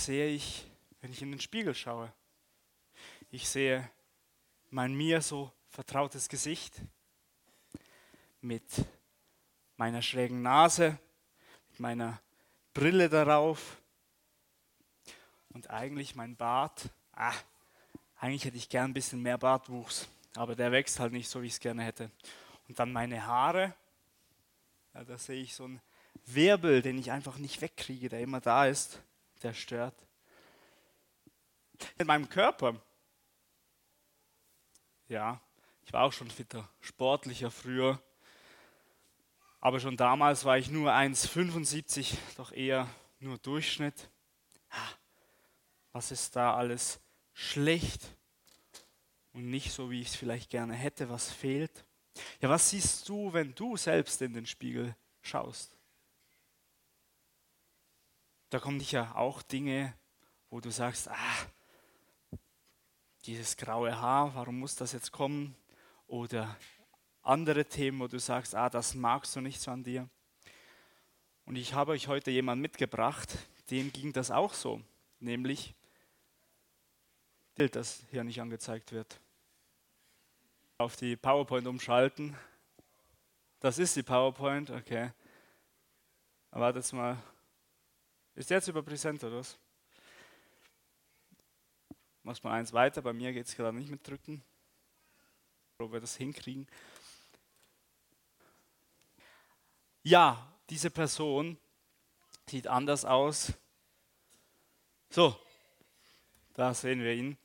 sehe ich, wenn ich in den Spiegel schaue? Ich sehe mein mir so vertrautes Gesicht mit meiner schrägen Nase, mit meiner Brille darauf und eigentlich mein Bart. Eigentlich hätte ich gern ein bisschen mehr Bartwuchs, aber der wächst halt nicht so, wie ich es gerne hätte. Und dann meine Haare, ja, da sehe ich so einen Wirbel, den ich einfach nicht wegkriege, der immer da ist, der stört. In meinem Körper, ja, ich war auch schon fitter, sportlicher früher, aber schon damals war ich nur 1,75, doch eher nur Durchschnitt. Was ist da alles schlecht und nicht so, wie ich es vielleicht gerne hätte, was fehlt? Ja, was siehst du, wenn du selbst in den Spiegel schaust? Da kommen sicher auch Dinge, wo du sagst, dieses graue Haar, warum muss das jetzt kommen? Oder andere Themen, wo du sagst, das magst du nicht so an dir. Und ich habe euch heute jemanden mitgebracht, dem ging das auch so, nämlich Bild, das hier nicht angezeigt wird. Auf die PowerPoint umschalten. Das ist die PowerPoint, okay. Warte jetzt mal. Ist jetzt über Präsent oder was? Machst mal eins weiter, bei mir geht es gerade nicht mit drücken. Ob wir das hinkriegen. Ja, diese Person sieht anders aus. So, da sehen wir ihn.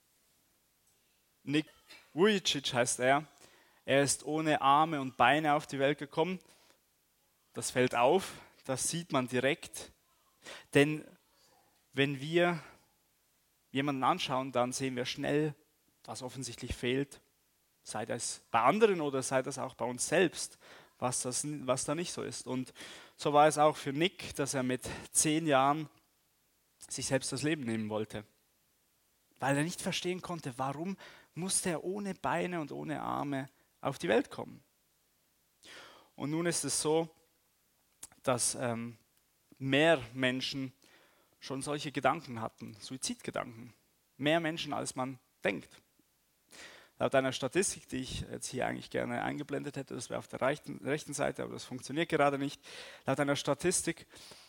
Nick Vujicic heißt er. Er ist ohne Arme und Beine auf die Welt gekommen. Das fällt auf, das sieht man direkt. Denn wenn wir jemanden anschauen, dann sehen wir schnell, was offensichtlich fehlt. Sei das bei anderen oder sei das auch bei uns selbst, was da nicht so ist. Und so war es auch für Nick, dass er mit 10 Jahren sich selbst das Leben nehmen wollte. Weil er nicht verstehen konnte, warum musste er ohne Beine und ohne Arme auf die Welt kommen. Und nun ist es so, dass mehr Menschen schon solche Gedanken hatten, Suizidgedanken. Mehr Menschen, als man denkt. Laut einer Statistik, die ich jetzt hier eigentlich gerne eingeblendet hätte, das wäre auf der rechten Seite, aber das funktioniert gerade nicht. Laut einer Statistik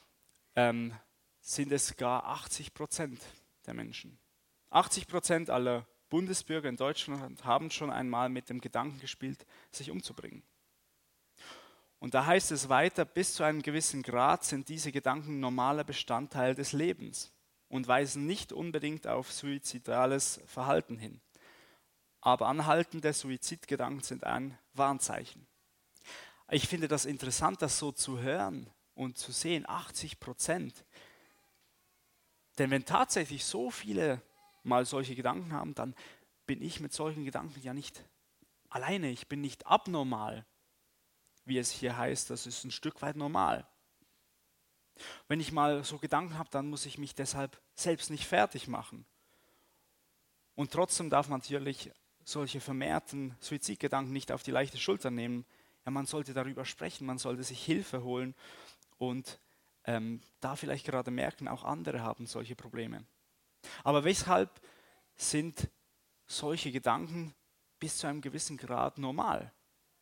sind es gar 80% der Menschen. 80% aller Bundesbürger in Deutschland haben schon einmal mit dem Gedanken gespielt, sich umzubringen. Und da heißt es weiter, bis zu einem gewissen Grad sind diese Gedanken normaler Bestandteil des Lebens und weisen nicht unbedingt auf suizidales Verhalten hin. Aber anhaltende Suizidgedanken sind ein Warnzeichen. Ich finde das interessant, das so zu hören und zu sehen, 80%. Denn wenn tatsächlich so viele mal solche Gedanken haben, dann bin ich mit solchen Gedanken ja nicht alleine, ich bin nicht abnormal. Wie es hier heißt, das ist ein Stück weit normal. Wenn ich mal so Gedanken habe, dann muss ich mich deshalb selbst nicht fertig machen. Und trotzdem darf man natürlich solche vermehrten Suizidgedanken nicht auf die leichte Schulter nehmen. Ja, man sollte darüber sprechen, man sollte sich Hilfe holen und da vielleicht gerade merken, auch andere haben solche Probleme. Aber weshalb sind solche Gedanken bis zu einem gewissen Grad normal?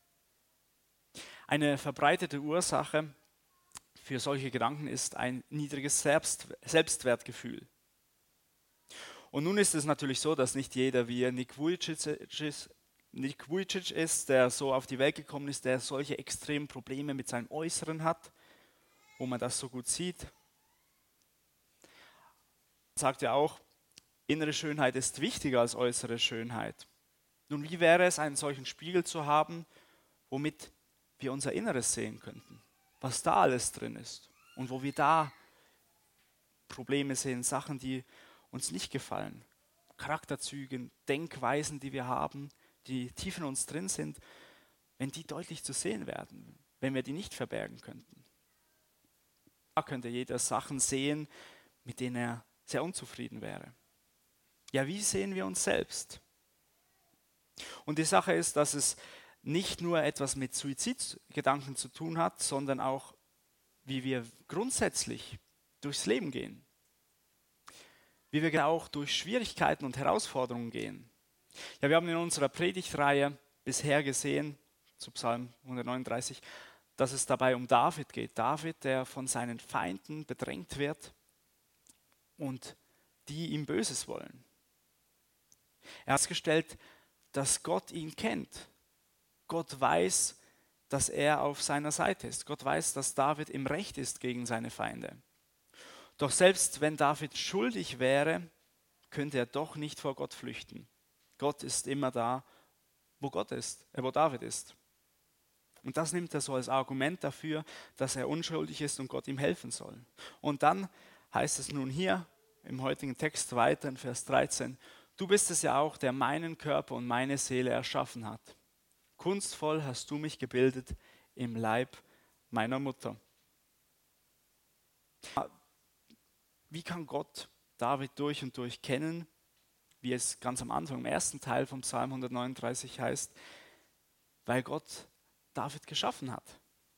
Eine verbreitete Ursache für solche Gedanken ist ein niedriges Selbstwertgefühl. Und nun ist es natürlich so, dass nicht jeder wie Nick Vujicic ist, der so auf die Welt gekommen ist, der solche extremen Probleme mit seinem Äußeren hat, wo man das so gut sieht. Er sagt ja auch, innere Schönheit ist wichtiger als äußere Schönheit. Nun, wie wäre es, einen solchen Spiegel zu haben, womit wir unser Inneres sehen könnten, was da alles drin ist und wo wir da Probleme sehen, Sachen, die uns nicht gefallen, Charakterzüge, Denkweisen, die wir haben, die tief in uns drin sind, wenn die deutlich zu sehen werden, wenn wir die nicht verbergen könnten. Da könnte jeder Sachen sehen, mit denen er sehr unzufrieden wäre. Ja, wie sehen wir uns selbst? Und die Sache ist, dass es nicht nur etwas mit Suizidgedanken zu tun hat, sondern auch, wie wir grundsätzlich durchs Leben gehen. wie wir auch durch Schwierigkeiten und Herausforderungen gehen. Ja, wir haben in unserer Predigtreihe bisher gesehen, zu Psalm 139, dass es dabei um David geht. David, der von seinen Feinden bedrängt wird und die ihm Böses wollen. Er hat festgestellt, dass Gott ihn kennt. Gott weiß, dass er auf seiner Seite ist. Gott weiß, dass David im Recht ist gegen seine Feinde. Doch selbst wenn David schuldig wäre, könnte er doch nicht vor Gott flüchten. Gott ist immer da, wo wo David ist. Und das nimmt er so als Argument dafür, dass er unschuldig ist und Gott ihm helfen soll. Und dann heißt es nun hier im heutigen Text weiter in Vers 13, du bist es ja auch, der meinen Körper und meine Seele erschaffen hat. Kunstvoll hast du mich gebildet im Leib meiner Mutter. Wie kann Gott David durch und durch kennen, wie es ganz am Anfang im ersten Teil vom Psalm 139 heißt, weil Gott David geschaffen hat.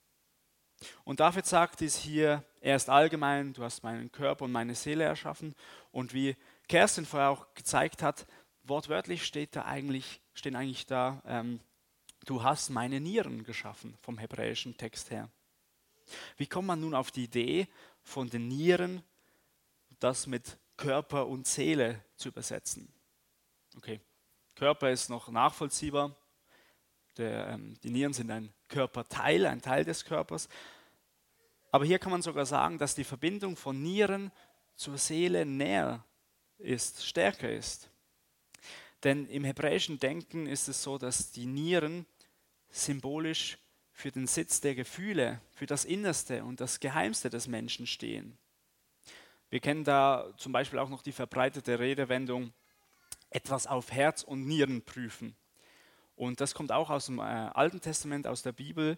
Und David sagt es hier erst allgemein, du hast meinen Körper und meine Seele erschaffen. Und wie Kerstin vorher auch gezeigt hat, wortwörtlich stehen eigentlich da, du hast meine Nieren geschaffen, vom hebräischen Text her. Wie kommt man nun auf die Idee, von den Nieren das mit Körper und Seele zu übersetzen? Okay, Körper ist noch nachvollziehbar. Die Nieren sind ein Körperteil, ein Teil des Körpers. Aber hier kann man sogar sagen, dass die Verbindung von Nieren zur Seele näher ist, stärker ist. Denn im hebräischen Denken ist es so, dass die Nieren symbolisch für den Sitz der Gefühle, für das Innerste und das Geheimste des Menschen stehen. Wir kennen da zum Beispiel auch noch die verbreitete Redewendung, etwas auf Herz und Nieren prüfen. Und das kommt auch aus dem Alten Testament, aus der Bibel,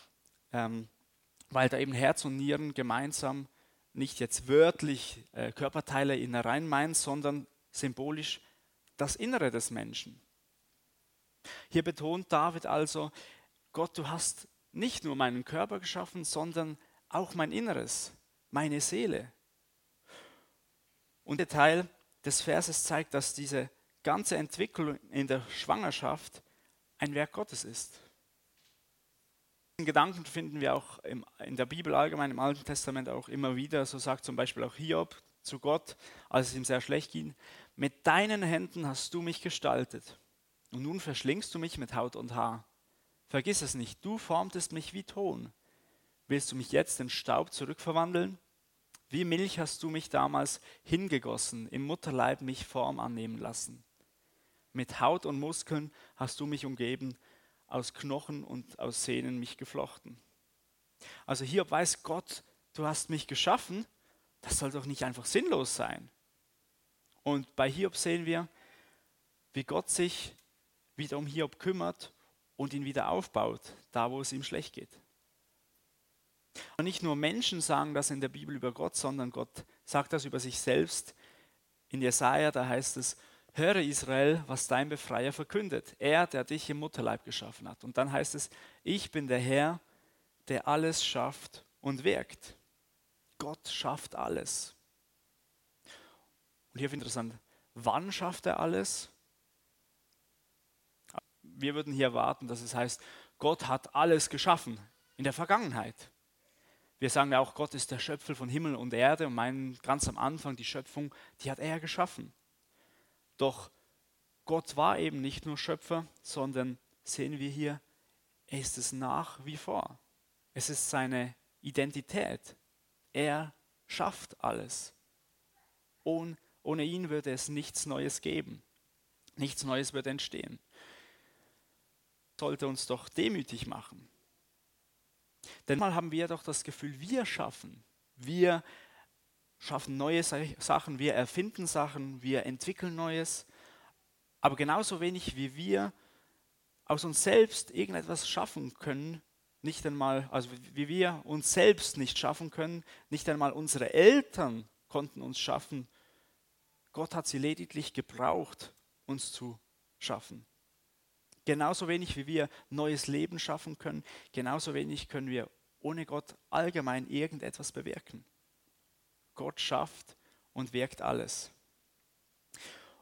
weil da eben Herz und Nieren gemeinsam nicht jetzt wörtlich Körperteile innerein meinen, sondern symbolisch das Innere des Menschen. Hier betont David also, Gott, du hast nicht nur meinen Körper geschaffen, sondern auch mein Inneres, meine Seele. Und der Teil des Verses zeigt, dass diese ganze Entwicklung in der Schwangerschaft ein Werk Gottes ist. Diesen Gedanken finden wir auch in der Bibel allgemein, im Alten Testament auch immer wieder. So sagt zum Beispiel auch Hiob zu Gott, als es ihm sehr schlecht ging, mit deinen Händen hast du mich gestaltet und nun verschlingst du mich mit Haut und Haar. Vergiss es nicht, du formtest mich wie Ton. Willst du mich jetzt in Staub zurückverwandeln? Wie Milch hast du mich damals hingegossen, im Mutterleib mich Form annehmen lassen. Mit Haut und Muskeln hast du mich umgeben, aus Knochen und aus Sehnen mich geflochten. Also Hiob weiß, Gott, du hast mich geschaffen, das soll doch nicht einfach sinnlos sein. Und bei Hiob sehen wir, wie Gott sich wieder um Hiob kümmert und ihn wieder aufbaut, da wo es ihm schlecht geht. Und nicht nur Menschen sagen das in der Bibel über Gott, sondern Gott sagt das über sich selbst. In Jesaja, da heißt es, höre Israel, was dein Befreier verkündet, er, der dich im Mutterleib geschaffen hat. Und dann heißt es, ich bin der Herr, der alles schafft und wirkt. Gott schafft alles. Und hier finde ich interessant, wann schafft er alles? Wir würden hier erwarten, dass es heißt, Gott hat alles geschaffen in der Vergangenheit. Wir sagen ja auch, Gott ist der Schöpfer von Himmel und Erde und meinen ganz am Anfang, die Schöpfung, die hat er geschaffen. Doch Gott war eben nicht nur Schöpfer, sondern sehen wir hier, er ist es nach wie vor. Es ist seine Identität. Er schafft alles. Ohne ihn würde es nichts Neues geben. Nichts Neues würde entstehen. Das sollte uns doch demütig machen. Denn manchmal haben wir doch das Gefühl, wir schaffen. Wir schaffen neue Sachen, wir erfinden Sachen, wir entwickeln Neues. Aber genauso wenig wie wir aus uns selbst irgendetwas schaffen können, nicht einmal, also wie wir uns selbst nicht schaffen können, nicht einmal unsere Eltern konnten uns schaffen. Gott hat sie lediglich gebraucht, uns zu schaffen. Genauso wenig wie wir neues Leben schaffen können, genauso wenig können wir ohne Gott allgemein irgendetwas bewirken. Gott schafft und wirkt alles.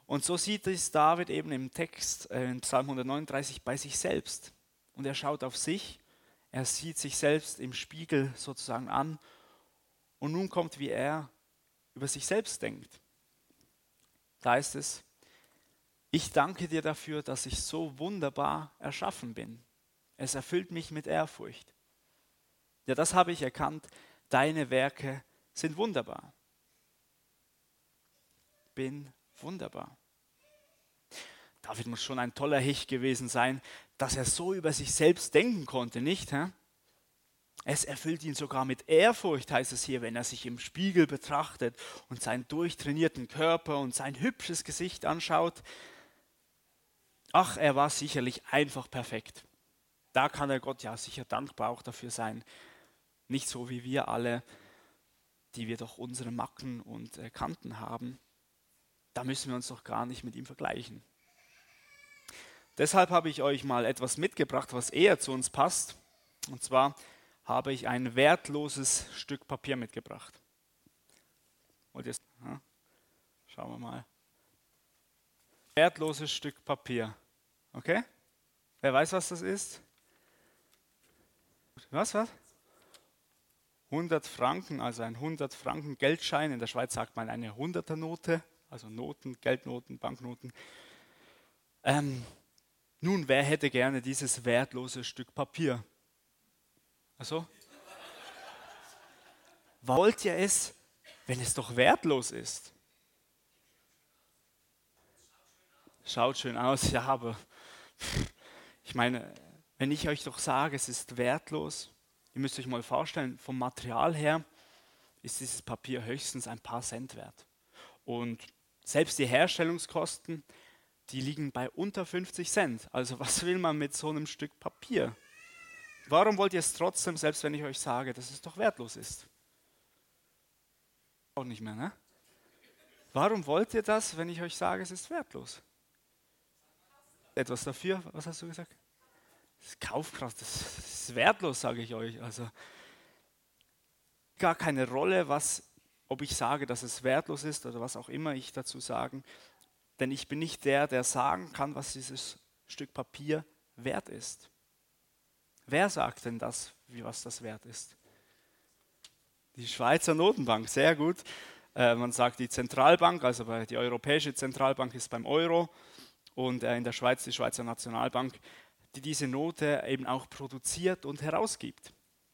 Und so sieht es David eben im Text in Psalm 139 bei sich selbst. Und er schaut auf sich, er sieht sich selbst im Spiegel sozusagen an. Und nun kommt, wie er über sich selbst denkt. Da heißt es, ich danke dir dafür, dass ich so wunderbar erschaffen bin. Es erfüllt mich mit Ehrfurcht. Ja, das habe ich erkannt, deine Werke sind wunderbar. Bin wunderbar. David muss schon ein toller Hecht gewesen sein, dass er so über sich selbst denken konnte, nicht? Hä? Es erfüllt ihn sogar mit Ehrfurcht, heißt es hier, wenn er sich im Spiegel betrachtet und seinen durchtrainierten Körper und sein hübsches Gesicht anschaut. Ach, er war sicherlich einfach perfekt. Da kann er Gott ja sicher dankbar auch dafür sein. Nicht so wie wir alle, die wir doch unsere Macken und Kanten haben. Da müssen wir uns doch gar nicht mit ihm vergleichen. Deshalb habe ich euch mal etwas mitgebracht, was eher zu uns passt. Und zwar habe ich ein wertloses Stück Papier mitgebracht. Und jetzt, schauen wir mal. Wertloses Stück Papier. Okay? Wer weiß, was das ist? Was? 100 Franken, also ein 100 Franken Geldschein. In der Schweiz sagt man eine 100er Note, also Noten, Geldnoten, Banknoten. Nun, wer hätte gerne dieses wertlose Stück Papier? Also? Wollt ihr es, wenn es doch wertlos ist? Schaut schön aus, ja, aber ich meine, wenn ich euch doch sage, es ist wertlos, ihr müsst euch mal vorstellen, vom Material her ist dieses Papier höchstens ein paar Cent wert. Und selbst die Herstellungskosten, die liegen bei unter 50 Cent. Also was will man mit so einem Stück Papier? Warum wollt ihr es trotzdem, selbst wenn ich euch sage, dass es doch wertlos ist? Auch nicht mehr, ne? Warum wollt ihr das, wenn ich euch sage, es ist wertlos? Etwas dafür, was hast du gesagt? Das ist Kaufkraft, das ist wertlos, sage ich euch. Also gar keine Rolle, ob ich sage, dass es wertlos ist oder was auch immer ich dazu sagen. Denn ich bin nicht der, der sagen kann, was dieses Stück Papier wert ist. Wer sagt denn das, was das wert ist? Die Schweizer Notenbank, sehr gut. Man sagt die Zentralbank, also die Europäische Zentralbank ist beim Euro und in der Schweiz die Schweizer Nationalbank, die diese Note eben auch produziert und herausgibt.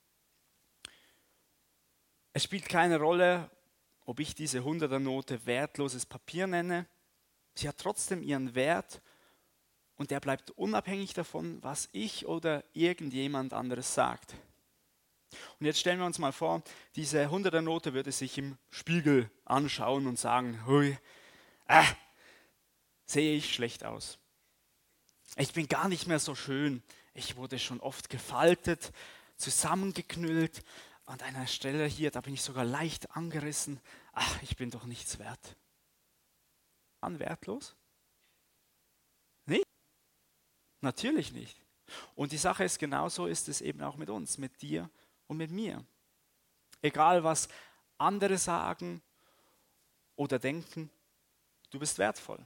Es spielt keine Rolle, ob ich diese 100er-Note wertloses Papier nenne. Sie hat trotzdem ihren Wert und der bleibt unabhängig davon, was ich oder irgendjemand anderes sagt. Und jetzt stellen wir uns mal vor, diese 100er-Note würde sich im Spiegel anschauen und sagen, hui, sehe ich schlecht aus. Ich bin gar nicht mehr so schön. Ich wurde schon oft gefaltet, zusammengeknüllt. An einer Stelle hier, da bin ich sogar leicht angerissen. Ach, ich bin doch nichts wert. Wertlos? Nicht? Natürlich nicht. Und die Sache ist, genauso ist es eben auch mit uns, mit dir und mit mir. Egal was andere sagen oder denken, du bist wertvoll.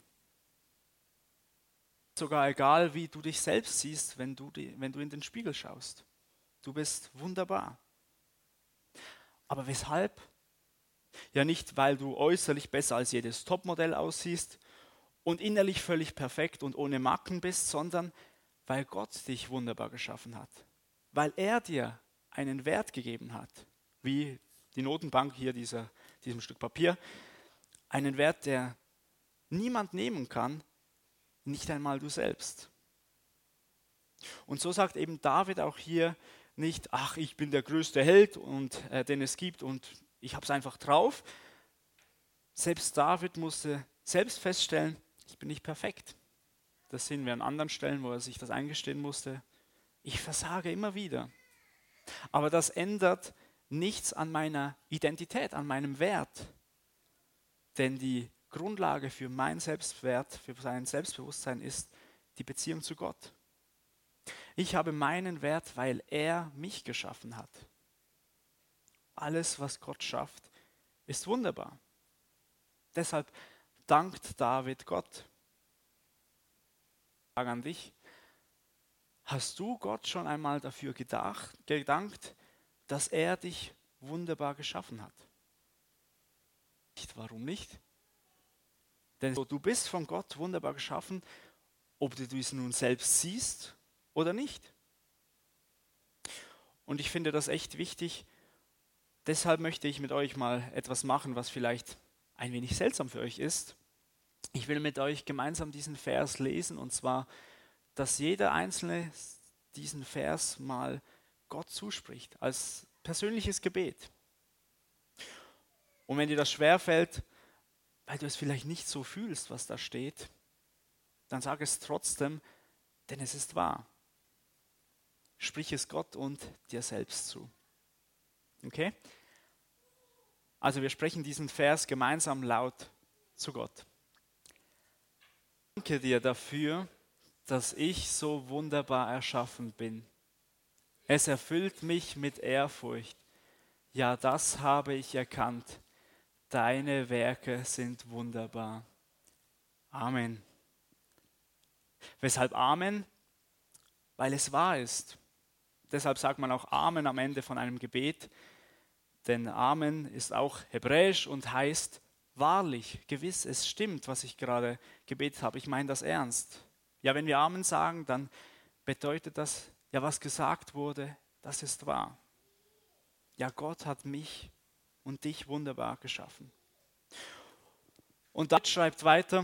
Sogar egal, wie du dich selbst siehst, wenn du in den Spiegel schaust. Du bist wunderbar. Aber weshalb? Ja, nicht, weil du äußerlich besser als jedes Topmodell aussiehst und innerlich völlig perfekt und ohne Macken bist, sondern weil Gott dich wunderbar geschaffen hat. Weil er dir einen Wert gegeben hat, wie die Notenbank hier, diesem Stück Papier, einen Wert, der niemand nehmen kann, nicht einmal du selbst. Und so sagt eben David auch hier nicht, ach, ich bin der größte Held, den es gibt und ich habe es einfach drauf. Selbst David musste selbst feststellen, ich bin nicht perfekt. Das sehen wir an anderen Stellen, wo er sich das eingestehen musste. Ich versage immer wieder. Aber das ändert nichts an meiner Identität, an meinem Wert. Denn die Grundlage für meinen Selbstwert, für sein Selbstbewusstsein ist die Beziehung zu Gott. Ich habe meinen Wert, weil er mich geschaffen hat. Alles, was Gott schafft, ist wunderbar. Deshalb dankt David Gott. Frage an dich. Hast du Gott schon einmal dafür gedankt, dass er dich wunderbar geschaffen hat? Warum nicht? Denn du bist von Gott wunderbar geschaffen, ob du es nun selbst siehst oder nicht. Und ich finde das echt wichtig. Deshalb möchte ich mit euch mal etwas machen, was vielleicht ein wenig seltsam für euch ist. Ich will mit euch gemeinsam diesen Vers lesen, und zwar, dass jeder Einzelne diesen Vers mal Gott zuspricht, als persönliches Gebet. Und wenn dir das schwerfällt, weil du es vielleicht nicht so fühlst, was da steht, dann sag es trotzdem, denn es ist wahr. Sprich es Gott und dir selbst zu. Okay? Also wir sprechen diesen Vers gemeinsam laut zu Gott. Danke dir dafür, dass ich so wunderbar erschaffen bin. Es erfüllt mich mit Ehrfurcht. Ja, das habe ich erkannt. Deine Werke sind wunderbar. Amen. Weshalb Amen? Weil es wahr ist. Deshalb sagt man auch Amen am Ende von einem Gebet. Denn Amen ist auch hebräisch und heißt wahrlich, gewiss, es stimmt, was ich gerade gebetet habe. Ich meine das ernst. Ja, wenn wir Amen sagen, dann bedeutet das, ja, was gesagt wurde, das ist wahr. Ja, Gott hat mich und dich wunderbar geschaffen. Und David schreibt weiter,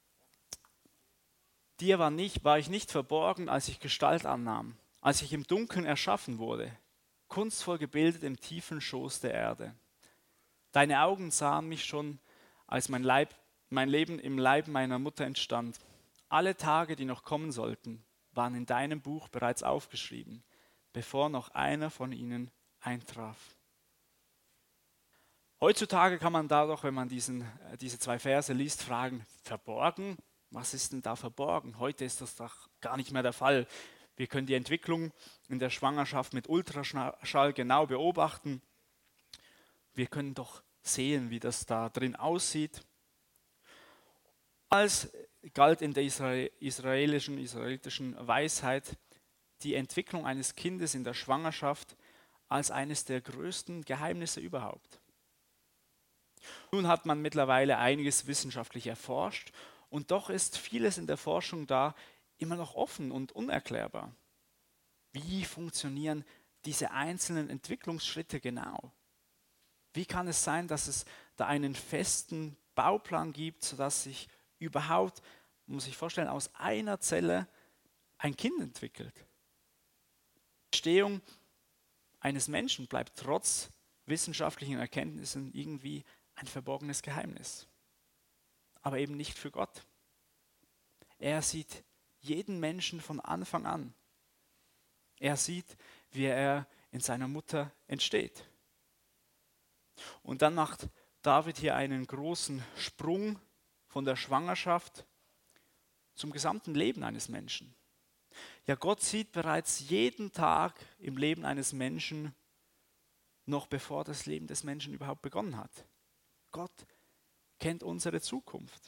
dir war ich nicht verborgen, als ich Gestalt annahm, als ich im Dunkeln erschaffen wurde, kunstvoll gebildet im tiefen Schoß der Erde. Deine Augen sahen mich schon, als mein Leben im Leib meiner Mutter entstand. Alle Tage, die noch kommen sollten, waren in deinem Buch bereits aufgeschrieben, bevor noch einer von ihnen eintraf. Heutzutage kann man dadurch, wenn man diese zwei Verse liest, fragen, verborgen? Was ist denn da verborgen? Heute ist das doch gar nicht mehr der Fall. Wir können die Entwicklung in der Schwangerschaft mit Ultraschall genau beobachten. Wir können doch sehen, wie das da drin aussieht. Damals galt in der israelitischen Weisheit die Entwicklung eines Kindes in der Schwangerschaft als eines der größten Geheimnisse überhaupt. Nun hat man mittlerweile einiges wissenschaftlich erforscht und doch ist vieles in der Forschung da immer noch offen und unerklärbar. Wie funktionieren diese einzelnen Entwicklungsschritte genau? Wie kann es sein, dass es da einen festen Bauplan gibt, sodass sich überhaupt, man muss sich vorstellen, aus einer Zelle ein Kind entwickelt? Die Entstehung eines Menschen bleibt trotz wissenschaftlichen Erkenntnissen irgendwie ein verborgenes Geheimnis. Aber eben nicht für Gott. Er sieht jeden Menschen von Anfang an. Er sieht, wie er in seiner Mutter entsteht. Und dann macht David hier einen großen Sprung von der Schwangerschaft zum gesamten Leben eines Menschen. Ja, Gott sieht bereits jeden Tag im Leben eines Menschen, noch bevor das Leben des Menschen überhaupt begonnen hat. Gott kennt unsere Zukunft.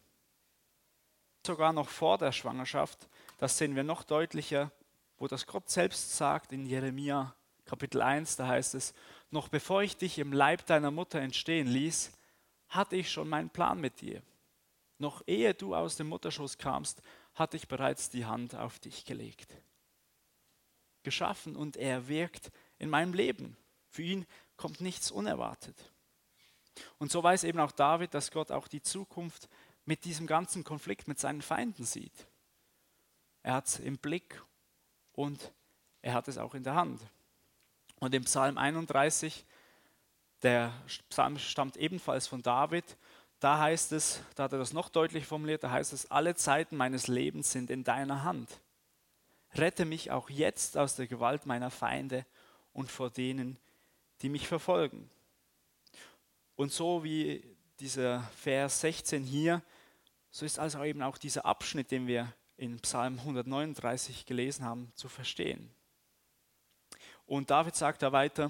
Sogar noch vor der Schwangerschaft, das sehen wir noch deutlicher, wo das Gott selbst sagt in Jeremia Kapitel 1, da heißt es, noch bevor ich dich im Leib deiner Mutter entstehen ließ, hatte ich schon meinen Plan mit dir. Noch ehe du aus dem Mutterschoß kamst, hatte ich bereits die Hand auf dich gelegt. Geschaffen und er wirkt in meinem Leben. Für ihn kommt nichts unerwartet. Und so weiß eben auch David, dass Gott auch die Zukunft mit diesem ganzen Konflikt mit seinen Feinden sieht. Er hat es im Blick und er hat es auch in der Hand. Und im Psalm 31, der Psalm stammt ebenfalls von David, da heißt es, da hat er das noch deutlich formuliert, da heißt es, alle Zeiten meines Lebens sind in deiner Hand. Rette mich auch jetzt aus der Gewalt meiner Feinde und vor denen, die mich verfolgen. Und so wie dieser Vers 16 hier, so ist also eben auch dieser Abschnitt, den wir in Psalm 139 gelesen haben, zu verstehen. Und David sagt da weiter,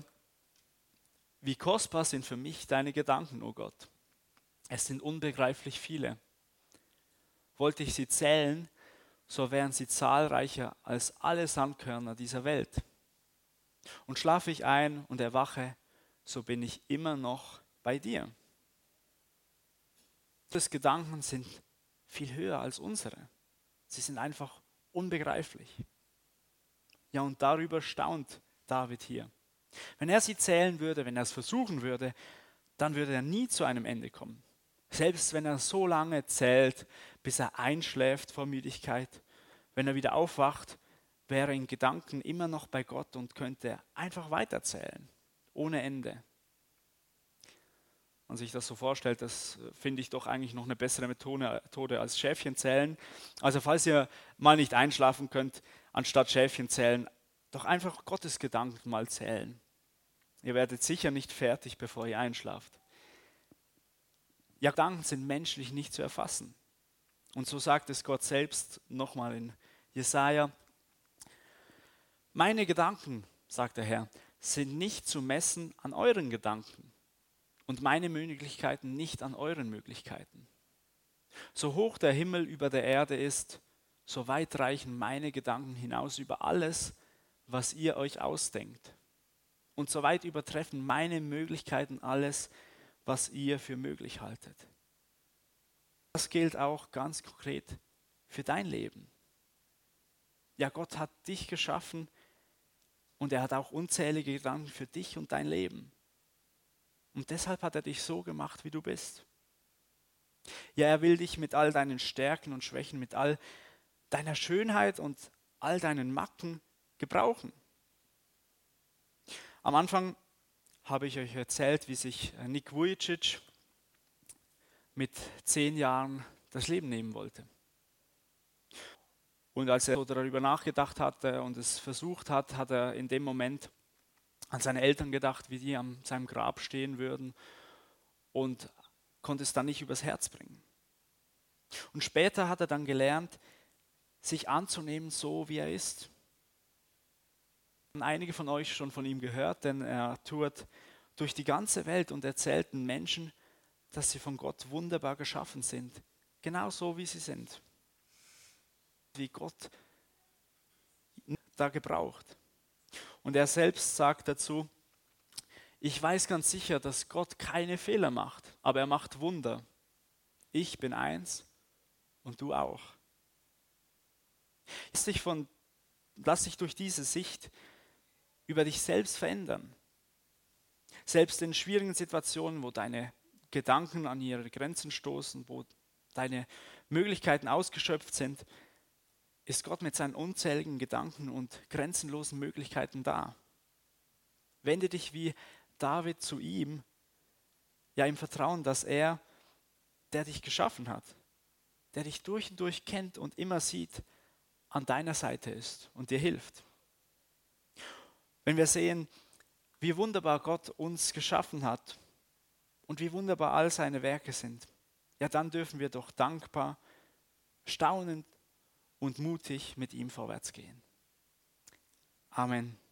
wie kostbar sind für mich deine Gedanken, o Gott. Es sind unbegreiflich viele. wollte ich sie zählen, so wären sie zahlreicher als alle Sandkörner dieser Welt. Und schlafe ich ein und erwache, so bin ich immer noch bei dir. Gottes Gedanken sind viel höher als unsere. Sie sind einfach unbegreiflich. Ja, und darüber staunt David hier. Wenn er sie zählen würde, wenn er es versuchen würde, dann würde er nie zu einem Ende kommen. Selbst wenn er so lange zählt, bis er einschläft vor Müdigkeit, wenn er wieder aufwacht, wäre in Gedanken immer noch bei Gott und könnte einfach weiterzählen, ohne Ende. Man sich das so vorstellt, das finde ich doch eigentlich noch eine bessere Methode als Schäfchen zählen. Also falls ihr mal nicht einschlafen könnt, anstatt Schäfchen zählen, doch einfach Gottes Gedanken mal zählen. Ihr werdet sicher nicht fertig, bevor ihr einschlaft. Ja, Gedanken sind menschlich nicht zu erfassen. Und so sagt es Gott selbst nochmal in Jesaja: Meine Gedanken, sagt der Herr, sind nicht zu messen an euren Gedanken und meine Möglichkeiten nicht an euren Möglichkeiten. So hoch der Himmel über der Erde ist, so weit reichen meine Gedanken hinaus über alles, was ihr euch ausdenkt. Und so weit übertreffen meine Möglichkeiten alles, was ihr für möglich haltet. Das gilt auch ganz konkret für dein Leben. Ja, Gott hat dich geschaffen und er hat auch unzählige Gedanken für dich und dein Leben. Und deshalb hat er dich so gemacht, wie du bist. Ja, er will dich mit all deinen Stärken und Schwächen, mit all deiner Schönheit und all deinen Macken gebrauchen. Am Anfang habe ich euch erzählt, wie sich Nick Vujicic mit 10 Jahren das Leben nehmen wollte. Und als er so darüber nachgedacht hatte und es versucht hat, hat er in dem Moment an seine Eltern gedacht, wie die an seinem Grab stehen würden, und konnte es dann nicht übers Herz bringen. Und später hat er dann gelernt, sich anzunehmen, so wie er ist. Einige von euch schon von ihm gehört, denn er tourt durch die ganze Welt und erzählt den Menschen, dass sie von Gott wunderbar geschaffen sind, genau so wie sie sind. Wie Gott da gebraucht. Und er selbst sagt dazu: Ich weiß ganz sicher, dass Gott keine Fehler macht, aber er macht Wunder. Ich bin eins und du auch. Lass dich durch diese Sicht über dich selbst verändern. Selbst in schwierigen Situationen, wo deine Gedanken an ihre Grenzen stoßen, wo deine Möglichkeiten ausgeschöpft sind, ist Gott mit seinen unzähligen Gedanken und grenzenlosen Möglichkeiten da. Wende dich wie David zu ihm, ja im Vertrauen, dass er, der dich geschaffen hat, der dich durch und durch kennt und immer sieht, an deiner Seite ist und dir hilft. Wenn wir sehen, wie wunderbar Gott uns geschaffen hat und wie wunderbar all seine Werke sind, ja, dann dürfen wir doch dankbar, staunend und mutig mit ihm vorwärts gehen. Amen.